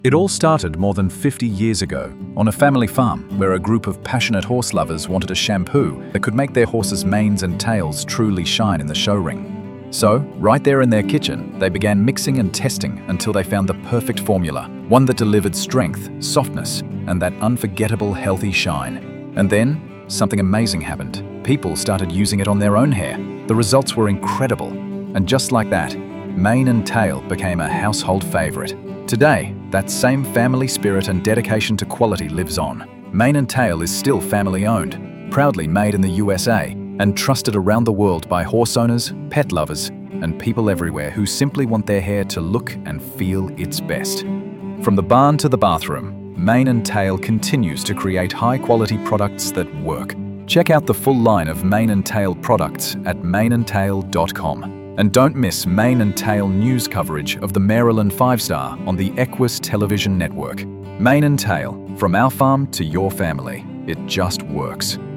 It all started more than 50 years ago on a family farm where a group of passionate horse lovers wanted a shampoo that could make their horses' manes and tails truly shine in the show ring. So, right there in their kitchen, they began mixing and testing until they found the perfect formula, one that delivered strength, softness, and that unforgettable healthy shine. And then, something amazing happened. People started using it on their own hair. The results were incredible. And just like that, Mane and Tail became a household favorite. Today, that same family spirit and dedication to quality lives on. Mane and Tail is still family-owned, proudly made in the USA, and trusted around the world by horse owners, pet lovers, and people everywhere who simply want their hair to look and feel its best. From the barn to the bathroom, Mane and Tail continues to create high-quality products that work. Check out the full line of Mane and Tail products at maneandtail.com. And don't miss Mane and Tail news coverage of the Maryland 5-star on the Equus Television Network. Mane and Tail, from our farm to your family. It just works.